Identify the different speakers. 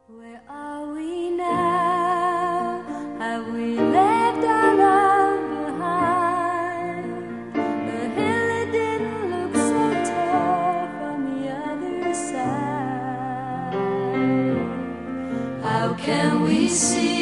Speaker 1: Where are we now? Have we left our love behind? The hill, it didn't look so tall from the other side. How can we see